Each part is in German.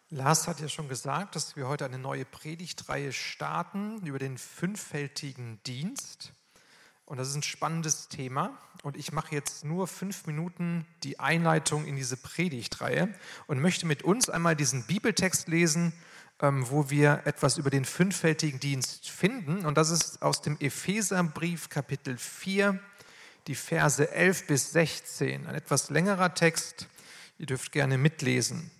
Lars hat ja schon gesagt, dass wir heute eine neue Predigtreihe starten über den fünffältigen Dienst. Und das ist ein spannendes Thema. Und ich mache jetzt nur 5 Minuten die Einleitung in diese Predigtreihe und möchte mit uns einmal diesen Bibeltext lesen, wo wir etwas über den fünffältigen Dienst finden. Und das ist aus dem Epheserbrief Kapitel 4, die Verse 11 bis 16. Ein etwas längerer Text. Ihr dürft gerne mitlesen.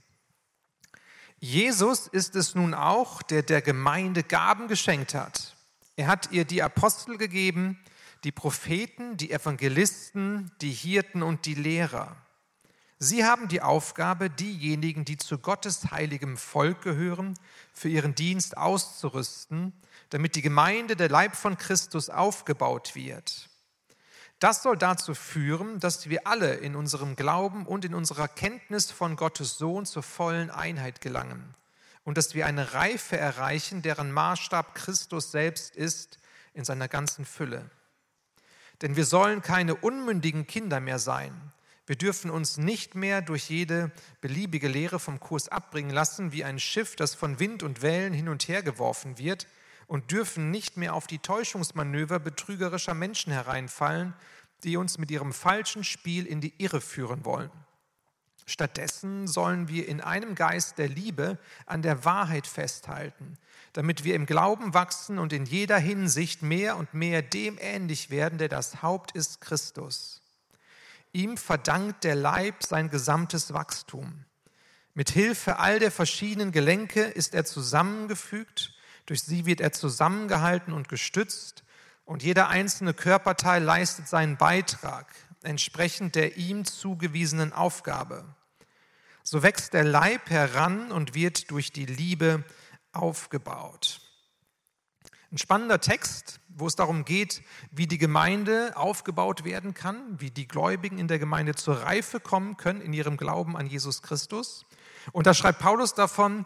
Jesus ist es nun auch, der der Gemeinde Gaben geschenkt hat. Er hat ihr die Apostel gegeben, die Propheten, die Evangelisten, die Hirten und die Lehrer. Sie haben die Aufgabe, diejenigen, die zu Gottes heiligem Volk gehören, für ihren Dienst auszurüsten, damit die Gemeinde, der Leib von Christus, aufgebaut wird. Das soll dazu führen, dass wir alle in unserem Glauben und in unserer Kenntnis von Gottes Sohn zur vollen Einheit gelangen und dass wir eine Reife erreichen, deren Maßstab Christus selbst ist in seiner ganzen Fülle. Denn wir sollen keine unmündigen Kinder mehr sein. Wir dürfen uns nicht mehr durch jede beliebige Lehre vom Kurs abbringen lassen, wie ein Schiff, das von Wind und Wellen hin und her geworfen wird, und dürfen nicht mehr auf die Täuschungsmanöver betrügerischer Menschen hereinfallen, die uns mit ihrem falschen Spiel in die Irre führen wollen. Stattdessen sollen wir in einem Geist der Liebe an der Wahrheit festhalten, damit wir im Glauben wachsen und in jeder Hinsicht mehr und mehr dem ähnlich werden, der das Haupt ist, Christus. Ihm verdankt der Leib sein gesamtes Wachstum. Mit Hilfe all der verschiedenen Gelenke ist er zusammengefügt. Durch sie wird er zusammengehalten und gestützt und jeder einzelne Körperteil leistet seinen Beitrag, entsprechend der ihm zugewiesenen Aufgabe. So wächst der Leib heran und wird durch die Liebe aufgebaut. Ein spannender Text, wo es darum geht, wie die Gemeinde aufgebaut werden kann, wie die Gläubigen in der Gemeinde zur Reife kommen können in ihrem Glauben an Jesus Christus. Und da schreibt Paulus davon,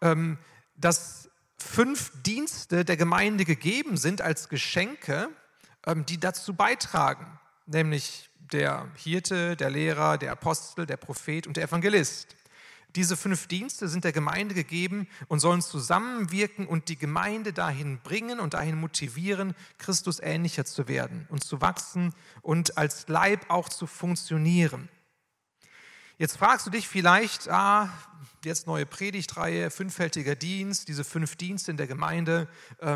dass 5 Dienste der Gemeinde gegeben sind als Geschenke, die dazu beitragen, nämlich der Hirte, der Lehrer, der Apostel, der Prophet und der Evangelist. Diese 5 Dienste sind der Gemeinde gegeben und sollen zusammenwirken und die Gemeinde dahin bringen und dahin motivieren, Christus ähnlicher zu werden und zu wachsen und als Leib auch zu funktionieren. Jetzt fragst du dich vielleicht, jetzt neue Predigtreihe, fünffältiger Dienst, diese 5 Dienste in der Gemeinde,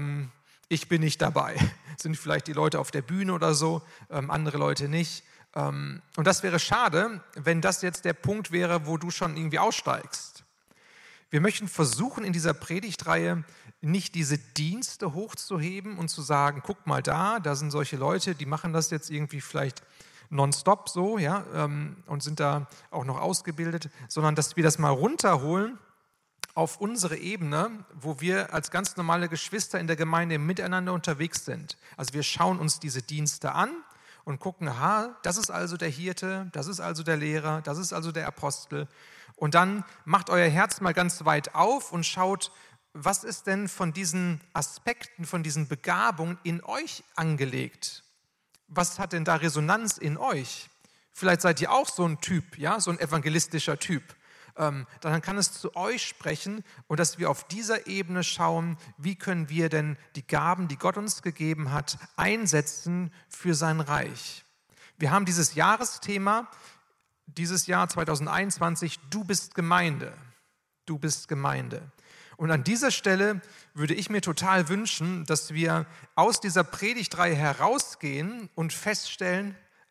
ich bin nicht dabei. Sind vielleicht die Leute auf der Bühne oder so, andere Leute nicht. Und das wäre schade, wenn das jetzt der Punkt wäre, wo du schon irgendwie aussteigst. Wir möchten versuchen, in dieser Predigtreihe nicht diese Dienste hochzuheben und zu sagen, guck mal da sind solche Leute, die machen das jetzt irgendwie vielleicht nonstop so, ja, und sind da auch noch ausgebildet, sondern dass wir das mal runterholen auf unsere Ebene, wo wir als ganz normale Geschwister in der Gemeinde miteinander unterwegs sind. Also wir schauen uns diese Dienste an und gucken, das ist also der Hirte, das ist also der Lehrer, das ist also der Apostel. Und dann macht euer Herz mal ganz weit auf und schaut, was ist denn von diesen Aspekten, von diesen Begabungen in euch angelegt? Was hat denn da Resonanz in euch? Vielleicht seid ihr auch so ein Typ, ja, so ein evangelistischer Typ. Dann kann es zu euch sprechen und dass wir auf dieser Ebene schauen, wie können wir denn die Gaben, die Gott uns gegeben hat, einsetzen für sein Reich. Wir haben dieses Jahresthema, dieses Jahr 2021, du bist Gemeinde. Du bist Gemeinde. Und an dieser Stelle würde ich mir total wünschen, dass wir aus dieser Predigtreihe herausgehen und feststellen,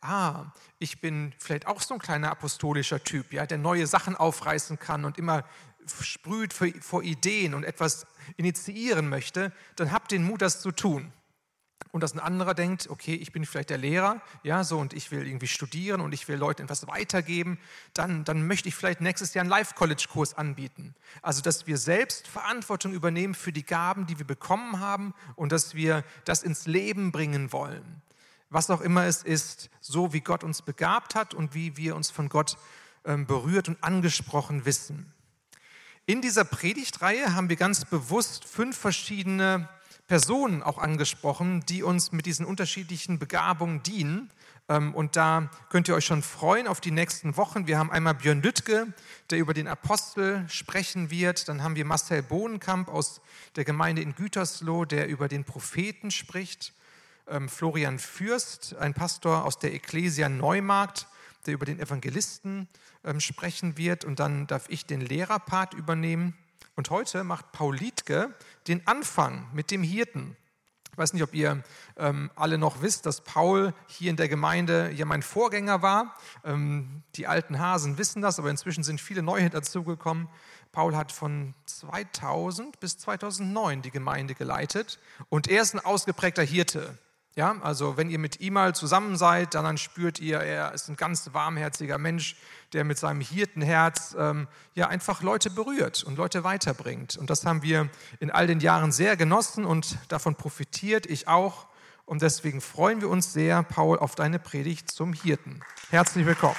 ich bin vielleicht auch so ein kleiner apostolischer Typ, ja, der neue Sachen aufreißen kann und immer sprüht vor Ideen und etwas initiieren möchte, dann habt den Mut, das zu tun. Und dass ein anderer denkt, okay, ich bin vielleicht der Lehrer, ja, so, und ich will irgendwie studieren und ich will Leuten etwas weitergeben, dann möchte ich vielleicht nächstes Jahr einen Life-College-Kurs anbieten. Also, dass wir selbst Verantwortung übernehmen für die Gaben, die wir bekommen haben und dass wir das ins Leben bringen wollen. Was auch immer es ist, so wie Gott uns begabt hat und wie wir uns von Gott berührt und angesprochen wissen. In dieser Predigtreihe haben wir ganz bewusst 5 verschiedene Personen auch angesprochen, die uns mit diesen unterschiedlichen Begabungen dienen. Und da könnt ihr euch schon freuen auf die nächsten Wochen. Wir haben einmal Björn Lüttke, der über den Apostel sprechen wird. Dann haben wir Marcel Bohnenkamp aus der Gemeinde in Gütersloh, der über den Propheten spricht. Florian Fürst, ein Pastor aus der Ecclesia Neumarkt, der über den Evangelisten sprechen wird. Und dann darf ich den Lehrerpart übernehmen. Und heute macht Paul Liedtke den Anfang mit dem Hirten. Ich weiß nicht, ob ihr alle noch wisst, dass Paul hier in der Gemeinde ja mein Vorgänger war. Die alten Hasen wissen das, aber inzwischen sind viele neue dazugekommen. Paul hat von 2000 bis 2009 die Gemeinde geleitet und er ist ein ausgeprägter Hirte. Ja, also wenn ihr mit ihm mal zusammen seid, dann spürt ihr, er ist ein ganz warmherziger Mensch, der mit seinem Hirtenherz einfach Leute berührt und Leute weiterbringt. Und das haben wir in all den Jahren sehr genossen und davon profitiert, ich auch. Und deswegen freuen wir uns sehr, Paul, auf deine Predigt zum Hirten. Herzlich willkommen.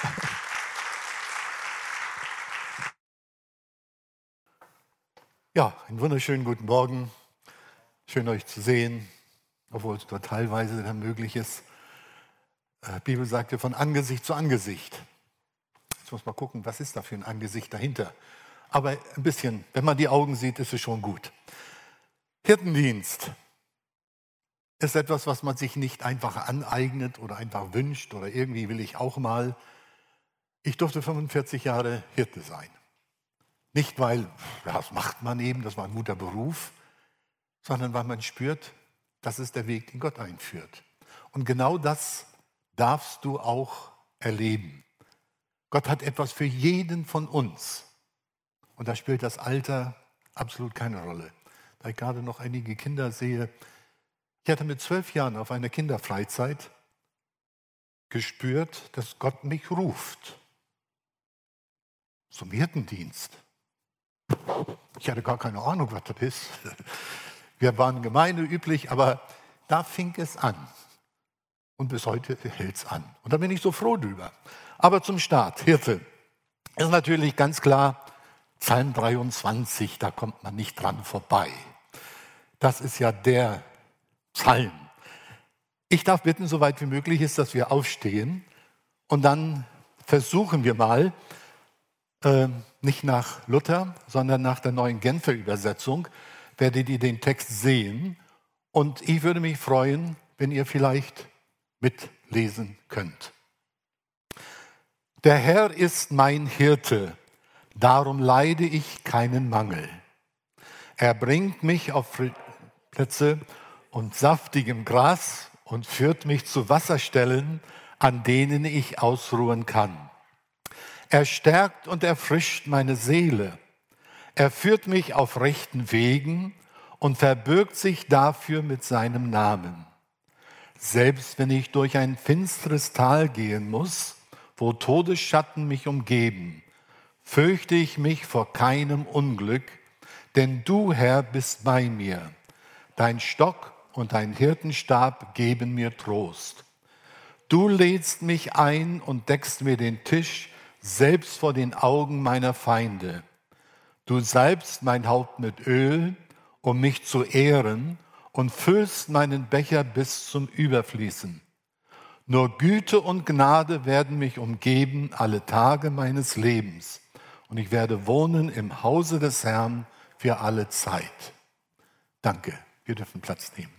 Ja, einen wunderschönen guten Morgen. Schön euch zu sehen, obwohl es nur teilweise dann möglich ist. Die Bibel sagt ja von Angesicht zu Angesicht. Jetzt muss man gucken, was ist da für ein Angesicht dahinter. Aber ein bisschen, wenn man die Augen sieht, ist es schon gut. Hirtendienst ist etwas, was man sich nicht einfach aneignet oder einfach wünscht oder irgendwie will ich auch mal. Ich durfte 45 Jahre Hirte sein. Nicht, weil, ja, das macht man eben, das war ein guter Beruf, sondern weil man spürt, das ist der Weg, den Gott einführt. Und genau das darfst du auch erleben. Gott hat etwas für jeden von uns. Und da spielt das Alter absolut keine Rolle. Da ich gerade noch einige Kinder sehe, ich hatte mit 12 Jahren auf einer Kinderfreizeit gespürt, dass Gott mich ruft zum Hirtendienst. Ich hatte gar keine Ahnung, was das ist. Wir waren gemeindeüblich, aber da fing es an. Und bis heute hält es an. Und da bin ich so froh drüber. Aber zum Start, Hirte, ist natürlich ganz klar Psalm 23, da kommt man nicht dran vorbei. Das ist ja der Psalm. Ich darf bitten, soweit wie möglich ist, dass wir aufstehen und dann versuchen wir mal, nicht nach Luther, sondern nach der neuen Genfer Übersetzung, werdet ihr den Text sehen. Und ich würde mich freuen, wenn ihr vielleicht mitlesen könnt. Der Herr ist mein Hirte, darum leide ich keinen Mangel. Er bringt mich auf Plätze und saftigem Gras und führt mich zu Wasserstellen, an denen ich ausruhen kann. Er stärkt und erfrischt meine Seele. Er führt mich auf rechten Wegen und verbirgt sich dafür mit seinem Namen. Selbst wenn ich durch ein finsteres Tal gehen muss, wo Todesschatten mich umgeben, fürchte ich mich vor keinem Unglück, denn du, Herr, bist bei mir. Dein Stock und dein Hirtenstab geben mir Trost. Du lädst mich ein und deckst mir den Tisch, selbst vor den Augen meiner Feinde. Du salbst mein Haupt mit Öl, um mich zu ehren, und füllst meinen Becher bis zum Überfließen. Nur Güte und Gnade werden mich umgeben alle Tage meines Lebens, und ich werde wohnen im Hause des Herrn für alle Zeit. Danke, wir dürfen Platz nehmen.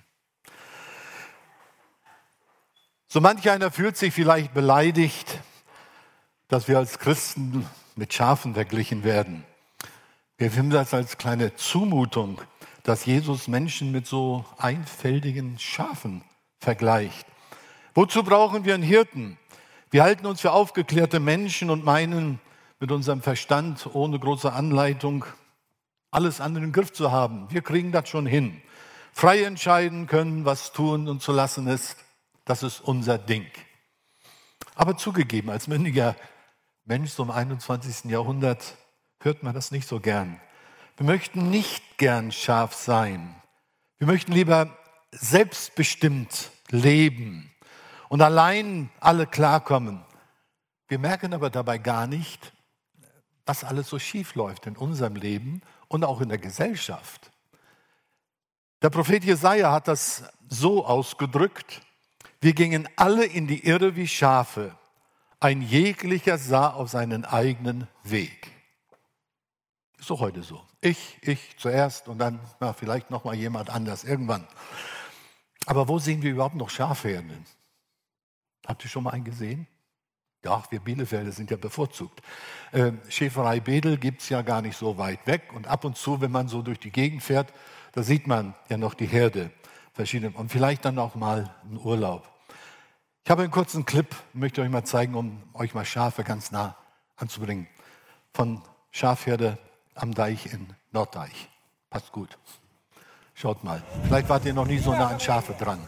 So manch einer fühlt sich vielleicht beleidigt, dass wir als Christen mit Schafen verglichen werden. Wir finden das als kleine Zumutung, dass Jesus Menschen mit so einfältigen Schafen vergleicht. Wozu brauchen wir einen Hirten? Wir halten uns für aufgeklärte Menschen und meinen, mit unserem Verstand ohne große Anleitung alles an den Griff zu haben. Wir kriegen das schon hin. Frei entscheiden können, was tun und zu lassen ist, das ist unser Ding. Aber zugegeben, als mündiger Mensch so im 21. Jahrhundert hört man das nicht so gern. Wir möchten nicht gern scharf sein. Wir möchten lieber selbstbestimmt leben und allein alle klarkommen. Wir merken aber dabei gar nicht, was alles so schief läuft in unserem Leben und auch in der Gesellschaft. Der Prophet Jesaja hat das so ausgedrückt: Wir gingen alle in die Irre wie Schafe. Ein jeglicher sah auf seinen eigenen Weg. Ist doch heute so. Ich zuerst und dann vielleicht noch mal jemand anders irgendwann. Aber wo sehen wir überhaupt noch Schafherden? Habt ihr schon mal einen gesehen? Ja, wir Bielefelder sind ja bevorzugt. Schäferei Bedel gibt es ja gar nicht so weit weg. Und ab und zu, wenn man so durch die Gegend fährt, da sieht man ja noch die Herde. Verschiedene. Und vielleicht dann auch mal einen Urlaub. Ich habe einen kurzen Clip, möchte euch mal zeigen, um euch mal Schafe ganz nah anzubringen. Von Schafherde am Deich in Norddeich. Passt gut. Schaut mal. Vielleicht wart ihr noch nie so nah an Schafe dran.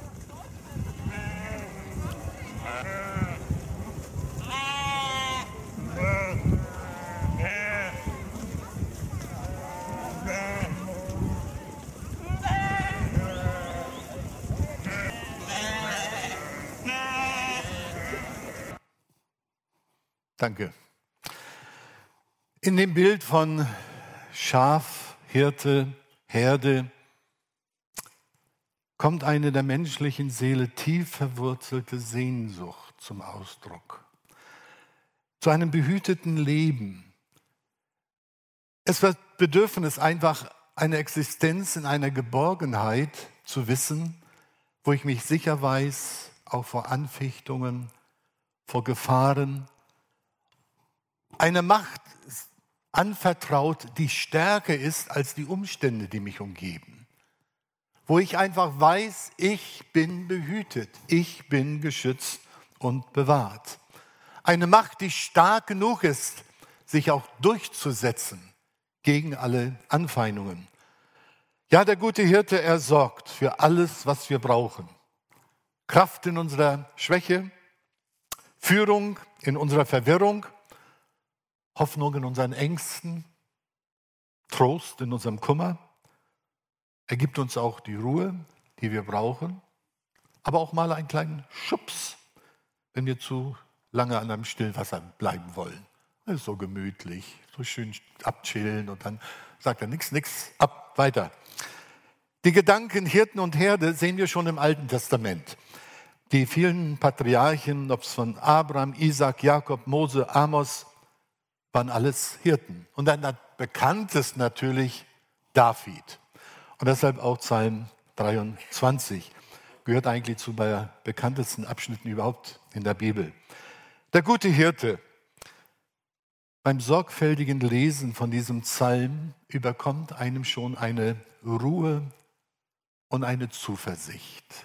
Danke. In dem Bild von Schaf, Hirte, Herde kommt eine der menschlichen Seele tief verwurzelte Sehnsucht zum Ausdruck. Zu einem behüteten Leben. Es wird Bedürfnis, einfach eine Existenz in einer Geborgenheit zu wissen, wo ich mich sicher weiß, auch vor Anfechtungen, vor Gefahren, eine Macht anvertraut, die stärker ist als die Umstände, die mich umgeben. Wo ich einfach weiß, ich bin behütet, ich bin geschützt und bewahrt. Eine Macht, die stark genug ist, sich auch durchzusetzen gegen alle Anfeindungen. Ja, der gute Hirte, er sorgt für alles, was wir brauchen. Kraft in unserer Schwäche, Führung in unserer Verwirrung, Hoffnung in unseren Ängsten, Trost in unserem Kummer. Er gibt uns auch die Ruhe, die wir brauchen, aber auch mal einen kleinen Schubs, wenn wir zu lange an einem Stillwasser bleiben wollen. Das ist so gemütlich, so schön abchillen und dann sagt er nix, ab, weiter. Die Gedanken Hirten und Herde sehen wir schon im Alten Testament. Die vielen Patriarchen, ob es von Abraham, Isaac, Jakob, Mose, Amos, waren alles Hirten. Und dann bekanntest natürlich David. Und deshalb auch Psalm 23. Gehört eigentlich zu den bekanntesten Abschnitten überhaupt in der Bibel. Der gute Hirte. Beim sorgfältigen Lesen von diesem Psalm überkommt einem schon eine Ruhe und eine Zuversicht.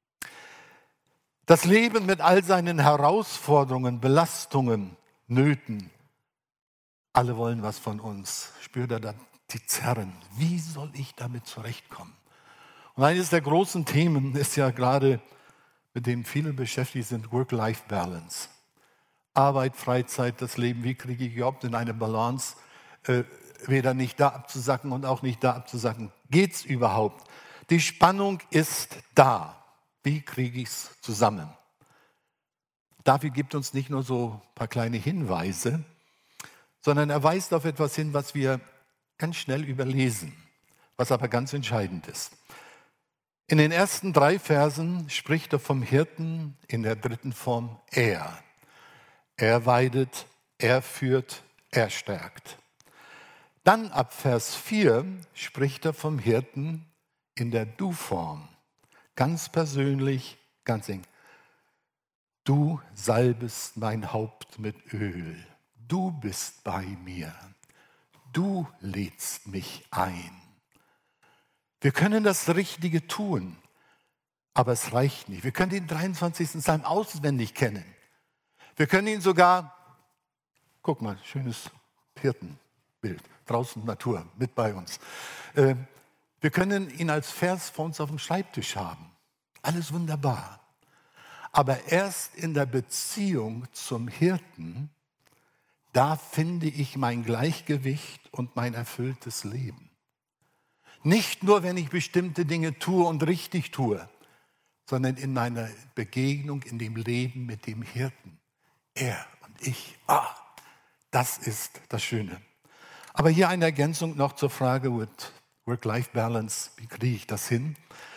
Das Leben mit all seinen Herausforderungen, Belastungen, Nöten, alle wollen was von uns. Spürt er dann die Zerren. Wie soll ich damit zurechtkommen? Und eines der großen Themen ist ja gerade, mit dem viele beschäftigt sind, Work-Life-Balance. Arbeit, Freizeit, das Leben, wie kriege ich überhaupt in eine Balance, weder nicht da abzusacken und auch nicht da abzusacken. Geht's überhaupt? Die Spannung ist da. Wie kriege ich es zusammen? David gibt uns nicht nur so ein paar kleine Hinweise, sondern er weist auf etwas hin, was wir ganz schnell überlesen, was aber ganz entscheidend ist. In den ersten 3 Versen spricht er vom Hirten in der dritten Form er. Er weidet, er führt, er stärkt. Dann ab Vers 4 spricht er vom Hirten in der Du-Form. Ganz persönlich, ganz eng. Du salbest mein Haupt mit Öl. Du bist bei mir. Du lädst mich ein. Wir können das Richtige tun, aber es reicht nicht. Wir können den 23. Psalm auswendig kennen. Wir können ihn sogar, guck mal, schönes Hirtenbild, draußen Natur, mit bei uns. Wir können ihn als Vers vor uns auf dem Schreibtisch haben. Alles wunderbar. Aber erst in der Beziehung zum Hirten, da finde ich mein Gleichgewicht und mein erfülltes Leben. Nicht nur, wenn ich bestimmte Dinge tue und richtig tue, sondern in meiner Begegnung, in dem Leben mit dem Hirten. Er und ich, das ist das Schöne. Aber hier eine Ergänzung noch zur Frage Work-Life-Balance, wie kriege ich das hin?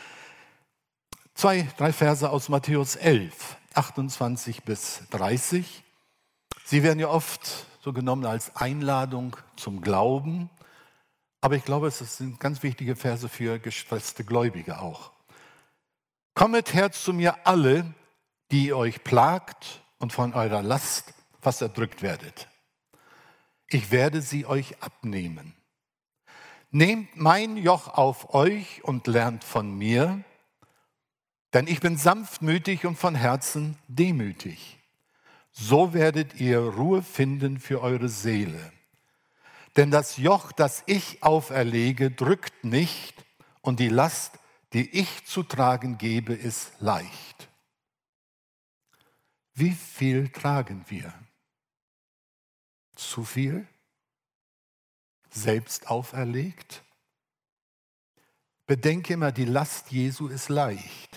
2-3 Verse aus Matthäus 11, 28 bis 30. Sie werden ja oft so genommen als Einladung zum Glauben, aber ich glaube, es sind ganz wichtige Verse für gestresste Gläubige auch. Kommet her zu mir alle, die ihr euch plagt und von eurer Last fast erdrückt werdet. Ich werde sie euch abnehmen. Nehmt mein Joch auf euch und lernt von mir, denn ich bin sanftmütig und von Herzen demütig. So werdet ihr Ruhe finden für eure Seele. Denn das Joch, das ich auferlege, drückt nicht und die Last, die ich zu tragen gebe, ist leicht. Wie viel tragen wir? Zu viel? Selbst auferlegt? Bedenke immer, die Last Jesu ist leicht.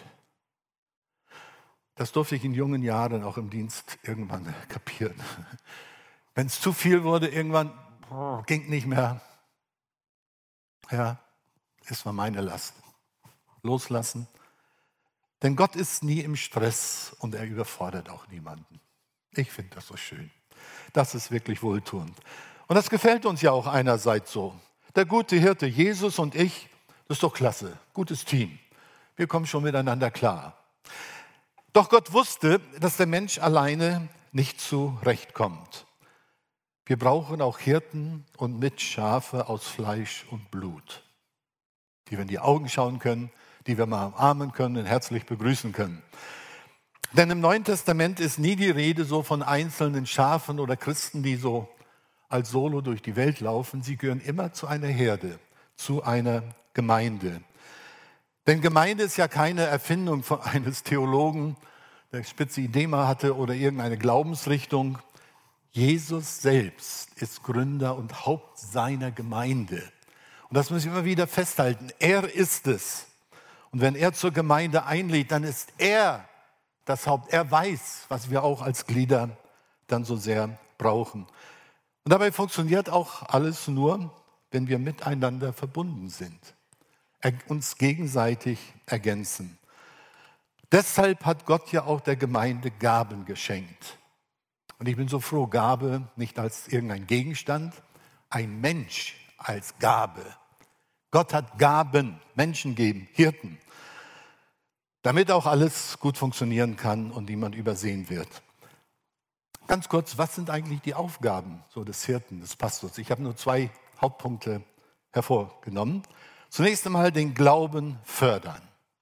Das durfte ich in jungen Jahren auch im Dienst irgendwann kapieren. Wenn es zu viel wurde, irgendwann ging nicht mehr. Ja, es war meine Last. Loslassen. Denn Gott ist nie im Stress und er überfordert auch niemanden. Ich finde das so schön. Das ist wirklich wohltuend. Und das gefällt uns ja auch einerseits so. Der gute Hirte Jesus und ich, das ist doch klasse. Gutes Team. Wir kommen schon miteinander klar. Doch Gott wusste, dass der Mensch alleine nicht zurechtkommt. Wir brauchen auch Hirten und Mitschafe aus Fleisch und Blut, die wir in die Augen schauen können, die wir mal umarmen können und herzlich begrüßen können. Denn im Neuen Testament ist nie die Rede so von einzelnen Schafen oder Christen, die so als Solo durch die Welt laufen. Sie gehören immer zu einer Herde, zu einer Gemeinde. Denn Gemeinde ist ja keine Erfindung von eines Theologen, der spitze Idee mal hatte oder irgendeine Glaubensrichtung. Jesus selbst ist Gründer und Haupt seiner Gemeinde. Und das müssen wir immer wieder festhalten. Er ist es. Und wenn er zur Gemeinde einlädt, dann ist er das Haupt. Er weiß, was wir auch als Glieder dann so sehr brauchen. Und dabei funktioniert auch alles nur, wenn wir miteinander verbunden sind, uns gegenseitig ergänzen. Deshalb hat Gott ja auch der Gemeinde Gaben geschenkt. Und ich bin so froh, Gabe nicht als irgendein Gegenstand, ein Mensch als Gabe. Gott hat Gaben, Menschen geben, Hirten, damit auch alles gut funktionieren kann und niemand übersehen wird. Ganz kurz, was sind eigentlich die Aufgaben so des Hirten, des Pastors? Ich habe nur 2 Hauptpunkte hervorgenommen. Zunächst einmal den Glauben fördern.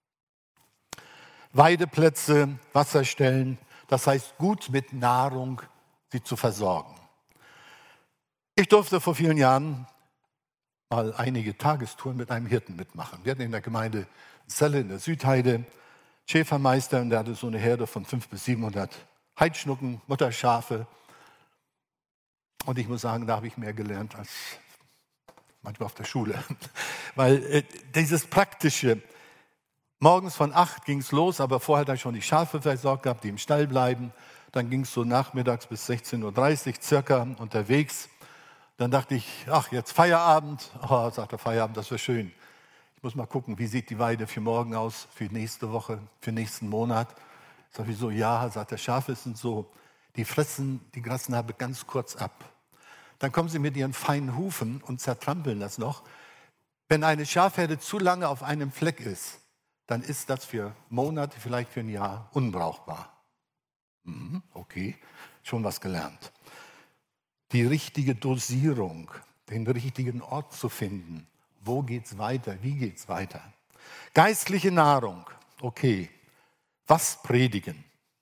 Weideplätze, Wasserstellen, das heißt gut mit Nahrung sie zu versorgen. Ich durfte vor vielen Jahren mal einige Tagestouren mit einem Hirten mitmachen. Wir hatten in der Gemeinde Celle in der Südheide Schäfermeister und der hatte so eine Herde von 500 bis 700 Heidschnucken, Mutterschafe. Und ich muss sagen, da habe ich mehr gelernt als manchmal auf der Schule. Weil dieses Praktische, morgens von 8 ging es los, aber vorher dann schon die Schafe versorgt gehabt, die im Stall bleiben. Dann ging es so nachmittags bis 16:30 Uhr circa unterwegs. Dann dachte ich, ach, jetzt Feierabend. Oh, sagte Feierabend, das wäre schön. Ich muss mal gucken, wie sieht die Weide für morgen aus, für nächste Woche, für nächsten Monat. Sag ich so, ja, sagt der Schafe sind so, die fressen die Grasnarbe ganz kurz ab. Dann kommen sie mit ihren feinen Hufen und zertrampeln das noch. Wenn eine Schafherde zu lange auf einem Fleck ist, dann ist das für Monate, vielleicht für ein Jahr unbrauchbar. Okay, schon was gelernt. Die richtige Dosierung, den richtigen Ort zu finden. Wo geht's weiter? Wie geht's weiter? Geistliche Nahrung. Okay. Was predigen?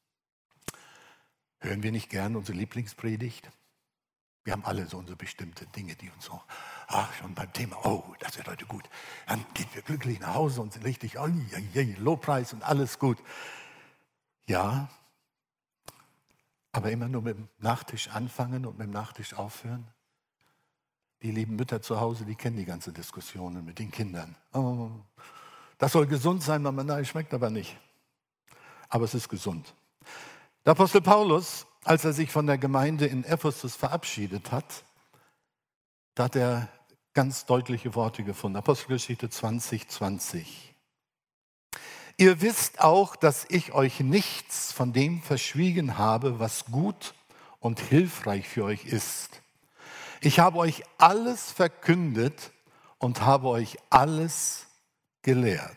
Hören wir nicht gern unsere Lieblingspredigt? Wir haben alle so unsere bestimmte Dinge, die uns so, schon beim Thema, das wird heute gut. Dann gehen wir glücklich nach Hause und sind richtig, Lobpreis und alles gut. Ja, aber immer nur mit dem Nachtisch anfangen und mit dem Nachtisch aufhören. Die lieben Mütter zu Hause, die kennen die ganze Diskussionen mit den Kindern. Oh, das soll gesund sein, Mama, nein, schmeckt aber nicht. Aber es ist gesund. Der Apostel Paulus, als er sich von der Gemeinde in Ephesus verabschiedet hat, da hat er ganz deutliche Worte gefunden. Apostelgeschichte 20:20. Ihr wisst auch, dass ich euch nichts von dem verschwiegen habe, was gut und hilfreich für euch ist. Ich habe euch alles verkündet und habe euch alles gelehrt.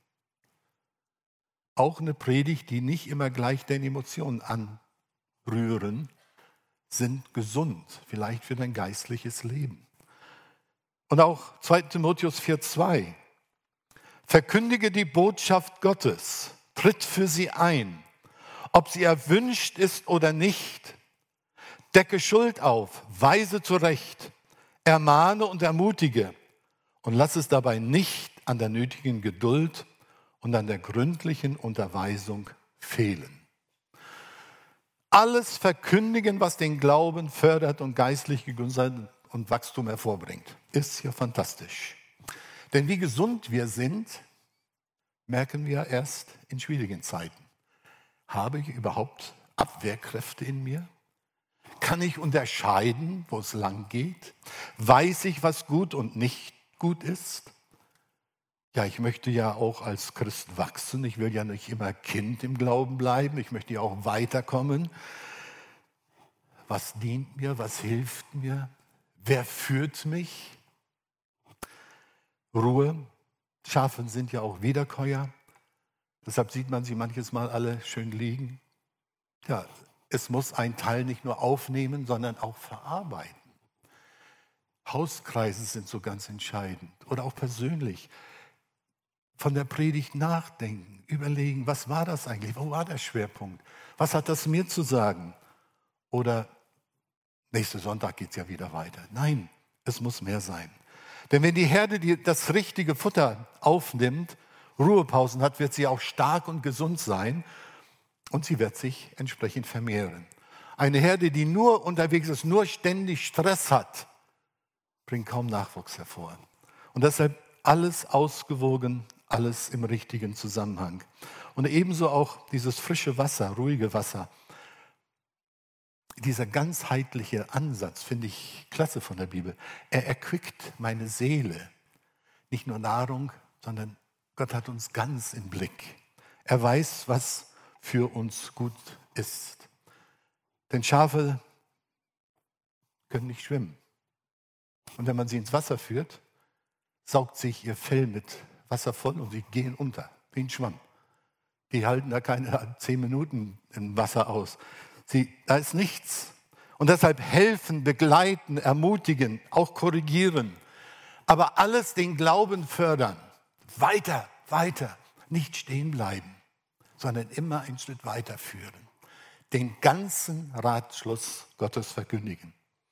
Auch eine Predigt, die nicht immer gleich den Emotionen anrühren, sind gesund, vielleicht für dein geistliches Leben. Und auch 2. Timotheus 4,2. Verkündige die Botschaft Gottes, tritt für sie ein, ob sie erwünscht ist oder nicht. Decke Schuld auf, weise zurecht, ermahne und ermutige und lass es dabei nicht an der nötigen Geduld und an der gründlichen Unterweisung fehlen. Alles verkündigen, was den Glauben fördert und geistliche Gesundheit und Wachstum hervorbringt. Ist ja fantastisch. Denn wie gesund wir sind, merken wir erst in schwierigen Zeiten. Habe ich überhaupt Abwehrkräfte in mir? Kann ich unterscheiden, wo es lang geht? Weiß ich, was gut und nicht gut ist? Ja, ich möchte ja auch als Christ wachsen. Ich will ja nicht immer Kind im Glauben bleiben. Ich möchte ja auch weiterkommen. Was dient mir? Was hilft mir? Wer führt mich? Ruhe. Schafe sind ja auch Wiederkäuer. Deshalb sieht man sie manches Mal alle schön liegen. Ja, es muss ein Teil nicht nur aufnehmen, sondern auch verarbeiten. Hauskreise sind so ganz entscheidend. Oder auch persönlich. Von der Predigt nachdenken, überlegen, was war das eigentlich? Wo war der Schwerpunkt? Was hat das mir zu sagen? Oder nächsten Sonntag geht es ja wieder weiter. Nein, es muss mehr sein. Denn wenn die Herde das richtige Futter aufnimmt, Ruhepausen hat, wird sie auch stark und gesund sein und sie wird sich entsprechend vermehren. Eine Herde, die nur unterwegs ist, nur ständig Stress hat, bringt kaum Nachwuchs hervor. Und deshalb alles ausgewogen, alles im richtigen Zusammenhang. Und ebenso auch dieses frische Wasser, ruhige Wasser. Dieser ganzheitliche Ansatz finde ich klasse von der Bibel. Er erquickt meine Seele. Nicht nur Nahrung, sondern Gott hat uns ganz im Blick. Er weiß, was für uns gut ist. Denn Schafe können nicht schwimmen. Und wenn man sie ins Wasser führt, saugt sich ihr Fell mit Wasser voll und sie gehen unter, wie ein Schwamm. Die halten da keine 10 Minuten im Wasser aus. Da ist nichts. Und deshalb helfen, begleiten, ermutigen, auch korrigieren. Aber alles den Glauben fördern. Weiter, weiter. Nicht stehen bleiben, sondern immer einen Schritt weiterführen. Den ganzen Ratschluss Gottes verkündigen.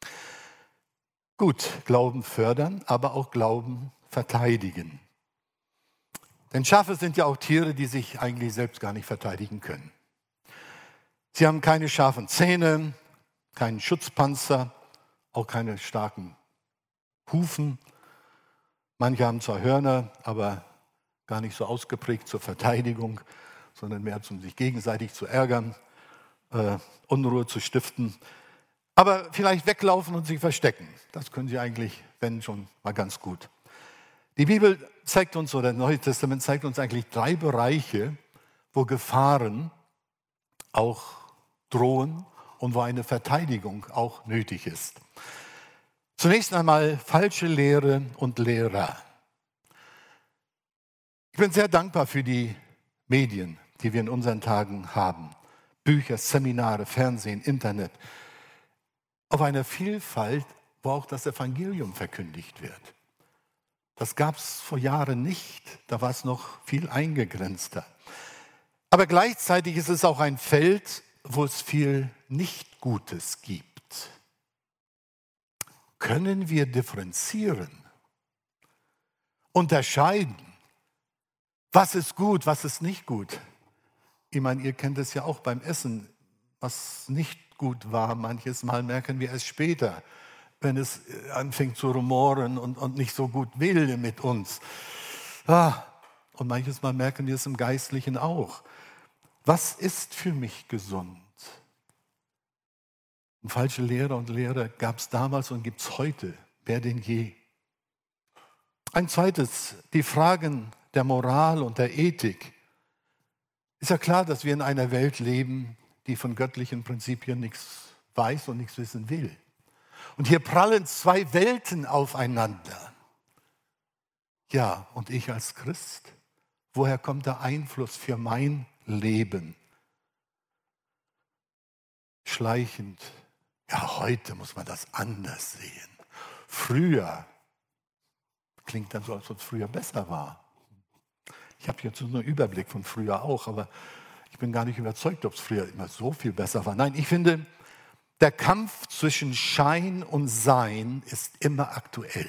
Gut, Glauben fördern, aber auch Glauben verteidigen. Denn Schafe sind ja auch Tiere, die sich eigentlich selbst gar nicht verteidigen können. Sie haben keine scharfen Zähne, keinen Schutzpanzer, auch keine starken Hufen. Manche haben zwar Hörner, aber gar nicht so ausgeprägt zur Verteidigung, sondern mehr, um sich gegenseitig zu ärgern, Unruhe zu stiften. Aber vielleicht weglaufen und sich verstecken. Das können sie eigentlich, wenn schon, mal ganz gut. Die Bibel zeigt uns, oder das Neue Testament zeigt uns eigentlich 3 Bereiche, wo Gefahren auch drohen und wo eine Verteidigung auch nötig ist. Zunächst einmal falsche Lehre und Lehrer. Ich bin sehr dankbar für die Medien, die wir in unseren Tagen haben. Bücher, Seminare, Fernsehen, Internet. Auf einer Vielfalt, wo auch das Evangelium verkündigt wird. Das gab es vor Jahren nicht, da war es noch viel eingegrenzter. Aber gleichzeitig ist es auch ein Feld, wo es viel Nicht-Gutes gibt. Können wir differenzieren, unterscheiden, was ist gut, was ist nicht gut? Ich meine, ihr kennt es ja auch beim Essen, was nicht gut war. Manches Mal merken wir es später, wenn es anfängt zu rumoren und nicht so gut will mit uns. Und manches Mal merken wir es im Geistlichen auch. Was ist für mich gesund? Und falsche Lehrer und Lehrer gab es damals und gibt es heute, mehr denn je. Ein zweites, die Fragen der Moral und der Ethik. Ist ja klar, dass wir in einer Welt leben, die von göttlichen Prinzipien nichts weiß und nichts wissen will. Und hier prallen zwei Welten aufeinander. Ja, und ich als Christ, woher kommt der Einfluss für mein Leben? Schleichend, ja, heute muss man das anders sehen. Früher, klingt dann so, als ob es früher besser war. Ich habe jetzt nur einen Überblick von früher auch, aber ich bin gar nicht überzeugt, ob es früher immer so viel besser war. Nein, ich finde, der Kampf zwischen Schein und Sein ist immer aktuell.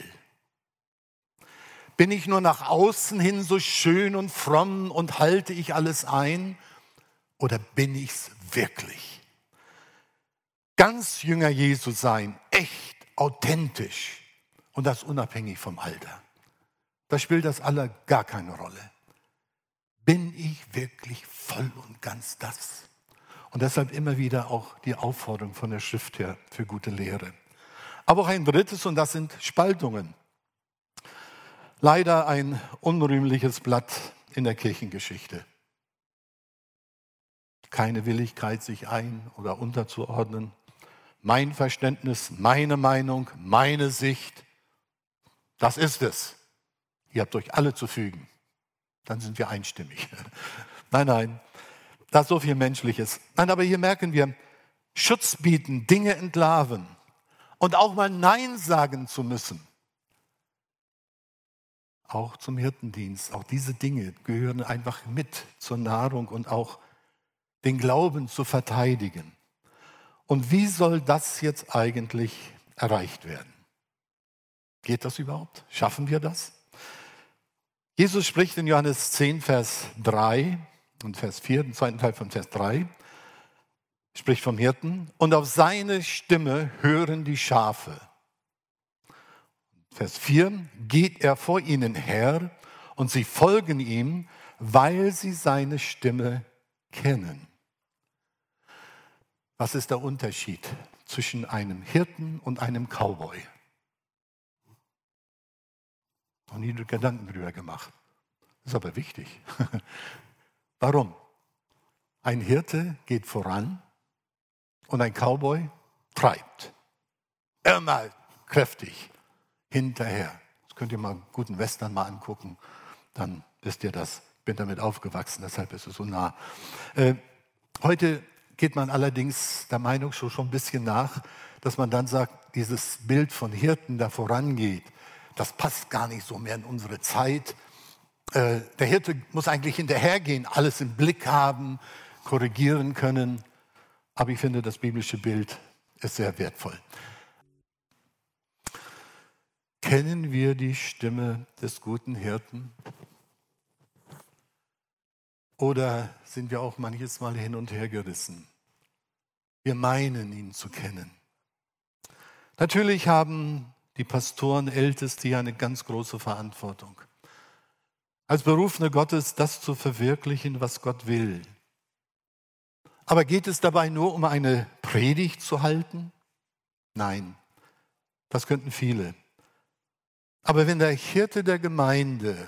Bin ich nur nach außen hin so schön und fromm und halte ich alles ein? Oder bin ich es wirklich? Ganz Jünger Jesu sein, echt, authentisch und das unabhängig vom Alter. Da spielt das aller gar keine Rolle. Bin ich wirklich voll und ganz das? Und deshalb immer wieder auch die Aufforderung von der Schrift her für gute Lehre. Aber auch ein drittes, und das sind Spaltungen. Leider ein unrühmliches Blatt in der Kirchengeschichte. Keine Willigkeit, sich ein- oder unterzuordnen. Mein Verständnis, meine Meinung, meine Sicht, das ist es. Ihr habt euch alle zu fügen. Dann sind wir einstimmig. Nein, da ist so viel Menschliches. Nein, aber hier merken wir, Schutz bieten, Dinge entlarven und auch mal Nein sagen zu müssen. Auch zum Hirtendienst, auch diese Dinge gehören einfach mit zur Nahrung und auch den Glauben zu verteidigen. Und wie soll das jetzt eigentlich erreicht werden? Geht das überhaupt? Schaffen wir das? Jesus spricht in Johannes 10, Vers 3 und Vers 4, im zweiten Teil von Vers 3, spricht vom Hirten, und auf seine Stimme hören die Schafe. Vers 4, geht er vor ihnen her und sie folgen ihm, weil sie seine Stimme kennen. Was ist der Unterschied zwischen einem Hirten und einem Cowboy? Noch nie Gedanken darüber gemacht. Das ist aber wichtig. Warum? Ein Hirte geht voran und ein Cowboy treibt. Immer kräftig hinterher. Das könnt ihr mal einen guten Western mal angucken. Dann wisst ihr das. Ich bin damit aufgewachsen, deshalb ist es so nah. Heute geht man allerdings der Meinung schon ein bisschen nach, dass man dann sagt, dieses Bild von Hirten, der vorangeht, das passt gar nicht so mehr in unsere Zeit. Der Hirte muss eigentlich hinterhergehen, alles im Blick haben, korrigieren können. Aber ich finde, das biblische Bild ist sehr wertvoll. Kennen wir die Stimme des guten Hirten? Oder sind wir auch manches Mal hin und her gerissen? Wir meinen, ihn zu kennen. Natürlich haben die Pastoren, Älteste hier eine ganz große Verantwortung. Als Berufene Gottes das zu verwirklichen, was Gott will. Aber geht es dabei nur um eine Predigt zu halten? Nein, das könnten viele. Aber wenn der Hirte der Gemeinde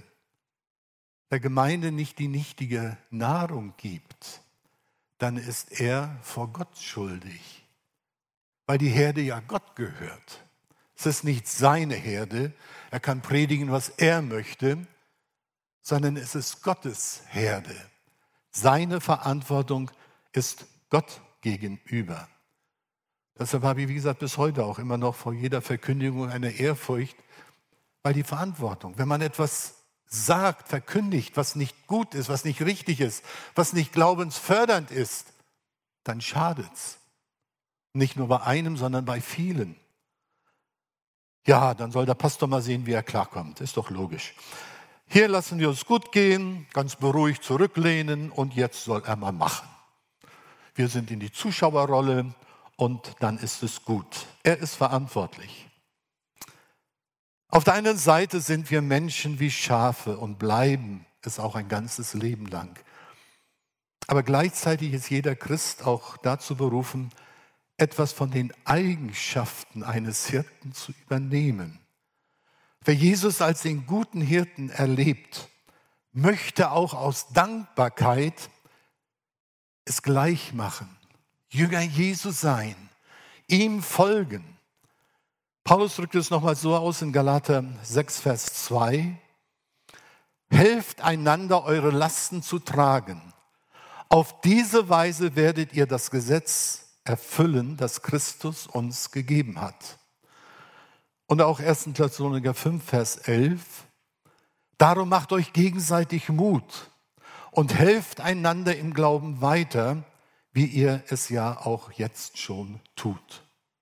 nicht die nichtige Nahrung gibt, dann ist er vor Gott schuldig, weil die Herde ja Gott gehört. Es ist nicht seine Herde, er kann predigen, was er möchte, sondern es ist Gottes Herde. Seine Verantwortung ist Gott gegenüber. Deshalb habe ich, wie gesagt, bis heute auch immer noch vor jeder Verkündigung eine Ehrfurcht, weil die Verantwortung, wenn man etwas sagt, verkündigt, was nicht gut ist, was nicht richtig ist, was nicht glaubensfördernd ist, dann schadet's. Nicht nur bei einem, sondern bei vielen. Ja, dann soll der Pastor mal sehen, wie er klarkommt. Ist doch logisch. Hier lassen wir uns gut gehen, ganz beruhigt zurücklehnen und jetzt soll er mal machen. Wir sind in die Zuschauerrolle und dann ist es gut. Er ist verantwortlich. Auf der einen Seite sind wir Menschen wie Schafe und bleiben es auch ein ganzes Leben lang. Aber gleichzeitig ist jeder Christ auch dazu berufen, etwas von den Eigenschaften eines Hirten zu übernehmen. Wer Jesus als den guten Hirten erlebt, möchte auch aus Dankbarkeit es gleich machen. Jünger Jesu sein, ihm folgen. Paulus drückt es nochmal so aus in Galater 6, Vers 2. Helft einander, eure Lasten zu tragen. Auf diese Weise werdet ihr das Gesetz erfüllen, das Christus uns gegeben hat. Und auch 1. Thessalonicher 5, Vers 11. Darum macht euch gegenseitig Mut und helft einander im Glauben weiter, wie ihr es ja auch jetzt schon tut.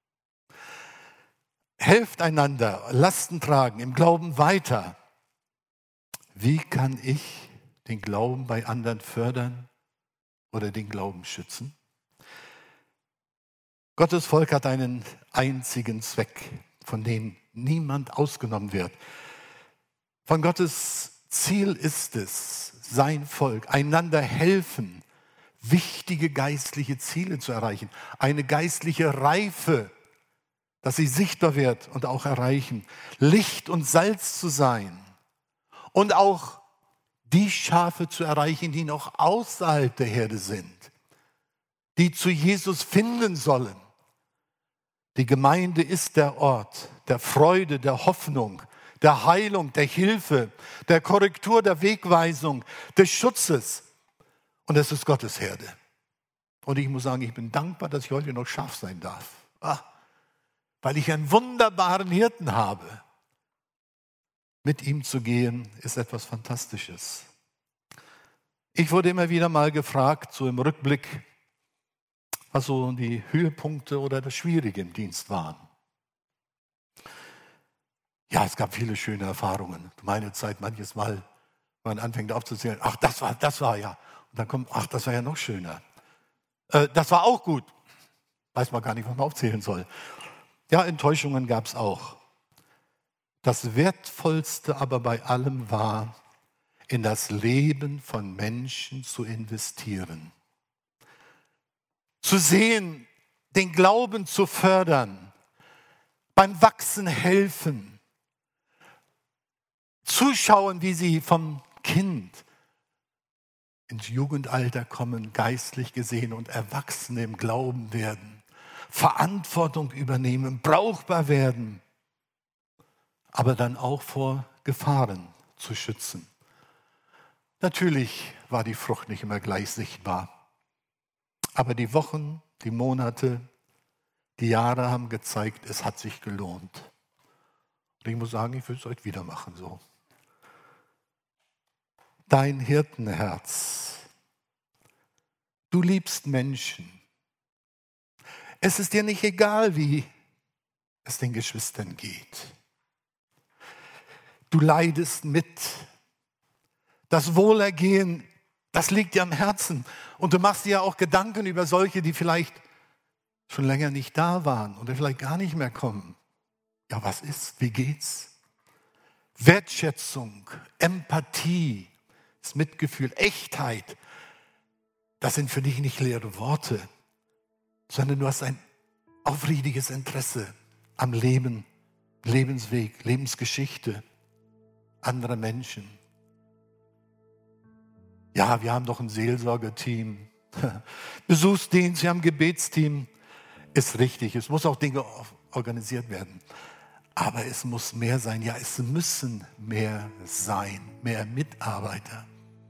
Helft einander, Lasten tragen, im Glauben weiter. Wie kann ich den Glauben bei anderen fördern oder den Glauben schützen? Gottes Volk hat einen einzigen Zweck, von dem niemand ausgenommen wird. Von Gottes Ziel ist es, sein Volk, einander helfen, wichtige geistliche Ziele zu erreichen, eine geistliche Reife, dass sie sichtbar wird und auch erreichen, Licht und Salz zu sein und auch die Schafe zu erreichen, die noch außerhalb der Herde sind, die zu Jesus finden sollen. Die Gemeinde ist der Ort der Freude, der Hoffnung, der Heilung, der Hilfe, der Korrektur, der Wegweisung, des Schutzes. Und es ist Gottes Herde. Und ich muss sagen, ich bin dankbar, dass ich heute noch Schaf sein darf. Weil ich einen wunderbaren Hirten habe. Mit ihm zu gehen, ist etwas Fantastisches. Ich wurde immer wieder mal gefragt, so im Rückblick, was so die Höhepunkte oder das Schwierige im Dienst waren. Ja, es gab viele schöne Erfahrungen. Meine Zeit manches Mal, wenn man anfängt aufzuzählen, ach, das war ja. Und dann kommt, ach, das war ja noch schöner. Das war auch gut. Weiß man gar nicht, was man aufzählen soll. Ja, Enttäuschungen gab es auch. Das Wertvollste aber bei allem war, in das Leben von Menschen zu investieren. Zu sehen, den Glauben zu fördern, beim Wachsen helfen, zuschauen, wie sie vom Kind ins Jugendalter kommen, geistlich gesehen und Erwachsene im Glauben werden, Verantwortung übernehmen, brauchbar werden, aber dann auch vor Gefahren zu schützen. Natürlich war die Frucht nicht immer gleich sichtbar. Aber die Wochen, die Monate, die Jahre haben gezeigt, es hat sich gelohnt. Und ich muss sagen, ich will es heute wieder machen so. Dein Hirtenherz. Du liebst Menschen. Es ist dir nicht egal, wie es den Geschwistern geht. Du leidest mit. Das Wohlergehen, das liegt dir am Herzen. Und du machst dir ja auch Gedanken über solche, die vielleicht schon länger nicht da waren oder vielleicht gar nicht mehr kommen. Ja, was ist? Wie geht's? Wertschätzung, Empathie, das Mitgefühl, Echtheit, das sind für dich nicht leere Worte, sondern du hast ein aufrichtiges Interesse am Leben, Lebensweg, Lebensgeschichte anderer Menschen. Ja, wir haben doch ein Seelsorgerteam, Besuchsdienst, wir haben ein Gebetsteam. Ist richtig, es muss auch Dinge organisiert werden. Aber es muss mehr sein, ja, es müssen mehr sein, mehr Mitarbeiter.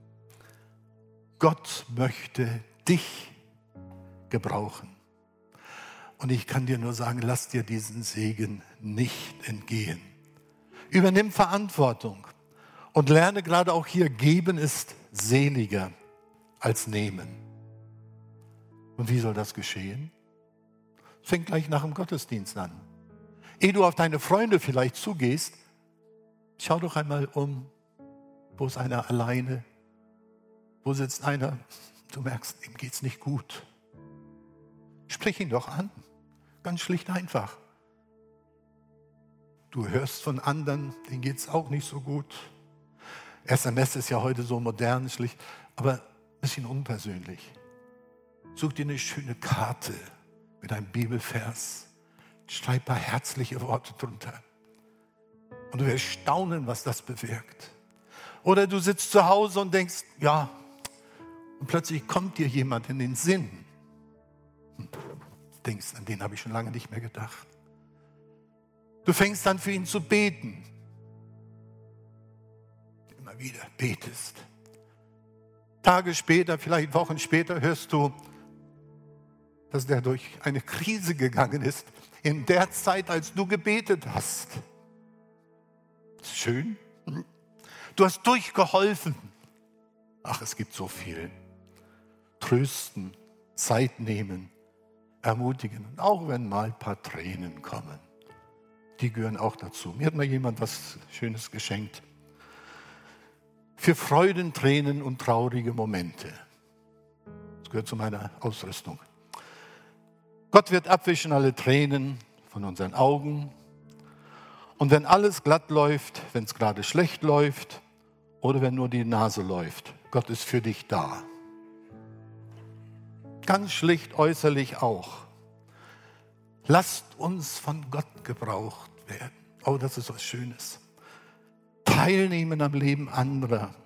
Gott möchte dich gebrauchen. Und ich kann dir nur sagen, lass dir diesen Segen nicht entgehen. Übernimm Verantwortung und lerne gerade auch hier, geben ist seliger als nehmen. Und wie soll das geschehen? Es fängt gleich nach dem Gottesdienst an. Ehe du auf deine Freunde vielleicht zugehst, schau doch einmal um, wo ist einer alleine, wo sitzt einer, du merkst, ihm geht es nicht gut. Sprich ihn doch an, ganz schlicht einfach. Du hörst von anderen, denen geht es auch nicht so gut. SMS ist ja heute so modern, schlicht, aber ein bisschen unpersönlich. Such dir eine schöne Karte mit einem Bibelvers. Schreib ein paar herzliche Worte drunter. Und du wirst staunen, was das bewirkt. Oder du sitzt zu Hause und denkst, ja, und plötzlich kommt dir jemand in den Sinn. Denkst, an den habe ich schon lange nicht mehr gedacht. Du fängst an, für ihn zu beten. Immer wieder betest. Tage später, vielleicht Wochen später, hörst du, dass der durch eine Krise gegangen ist, in der Zeit, als du gebetet hast. Schön. Du hast durchgeholfen. Ach, es gibt so viel. Trösten, Zeit nehmen, ermutigen. Und auch wenn mal ein paar Tränen kommen. Die gehören auch dazu. Mir hat mal jemand was Schönes geschenkt. Für Freuden, Tränen und traurige Momente. Das gehört zu meiner Ausrüstung. Gott wird abwischen alle Tränen von unseren Augen. Und wenn alles glatt läuft, wenn es gerade schlecht läuft oder wenn nur die Nase läuft, Gott ist für dich da. Ganz schlicht äußerlich auch. Lasst uns von Gott gebraucht werden. Oh, das ist was Schönes. Teilnehmen am Leben anderer.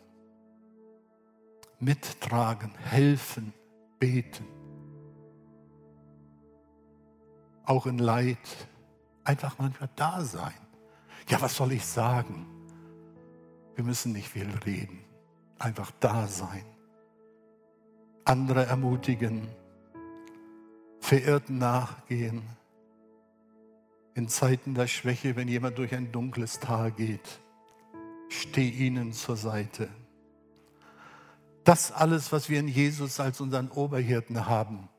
Mittragen, helfen, beten. Auch in Leid. Einfach manchmal da sein. Ja, was soll ich sagen? Wir müssen nicht viel reden. Einfach da sein. Andere ermutigen. Verirrten nachgehen. In Zeiten der Schwäche, wenn jemand durch ein dunkles Tal geht, steh ihnen zur Seite. Das alles, was wir in Jesus als unseren Oberhirten haben,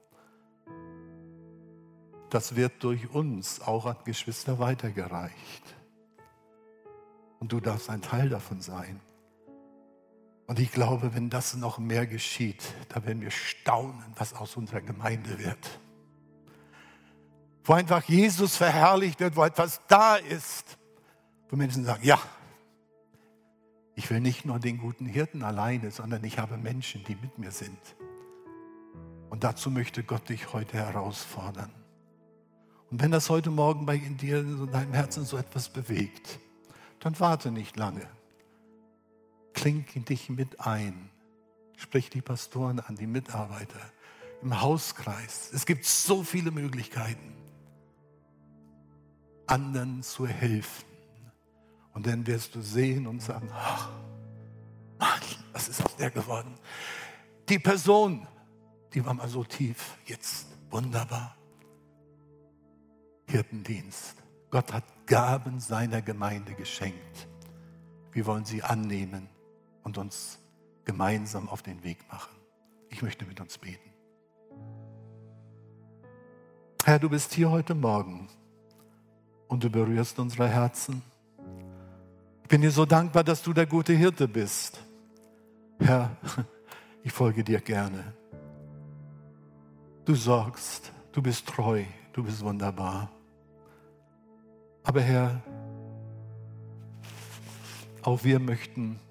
das wird durch uns auch an Geschwister weitergereicht. Und du darfst ein Teil davon sein. Und ich glaube, wenn das noch mehr geschieht, da werden wir staunen, was aus unserer Gemeinde wird. Wo einfach Jesus verherrlicht wird, wo etwas da ist, wo Menschen sagen, ja, ich will nicht nur den guten Hirten alleine, sondern ich habe Menschen, die mit mir sind. Und dazu möchte Gott dich heute herausfordern. Und wenn das heute Morgen bei dir in deinem Herzen so etwas bewegt, dann warte nicht lange. Kling dich mit ein. Sprich die Pastoren an, die Mitarbeiter im Hauskreis. Es gibt so viele Möglichkeiten, anderen zu helfen. Und dann wirst du sehen und sagen, ach, Mann, was ist aus der geworden? Die Person, die war mal so tief, jetzt wunderbar. Hirtendienst. Gott hat Gaben seiner Gemeinde geschenkt. Wir wollen sie annehmen und uns gemeinsam auf den Weg machen. Ich möchte mit uns beten. Herr, du bist hier heute Morgen und du berührst unsere Herzen. Ich bin dir so dankbar, dass du der gute Hirte bist. Herr, ich folge dir gerne. Du sorgst, du bist treu, du bist wunderbar. Aber Herr, auch wir möchten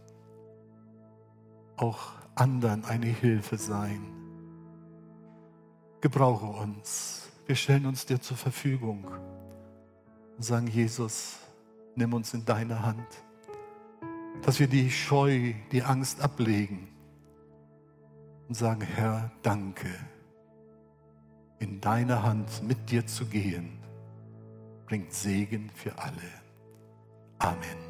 auch anderen eine Hilfe sein. Gebrauche uns. Wir stellen uns dir zur Verfügung und sagen, Jesus, nimm uns in deine Hand, dass wir die Scheu, die Angst ablegen und sagen, Herr, danke. In deine Hand mit dir zu gehen, bringt Segen für alle. Amen.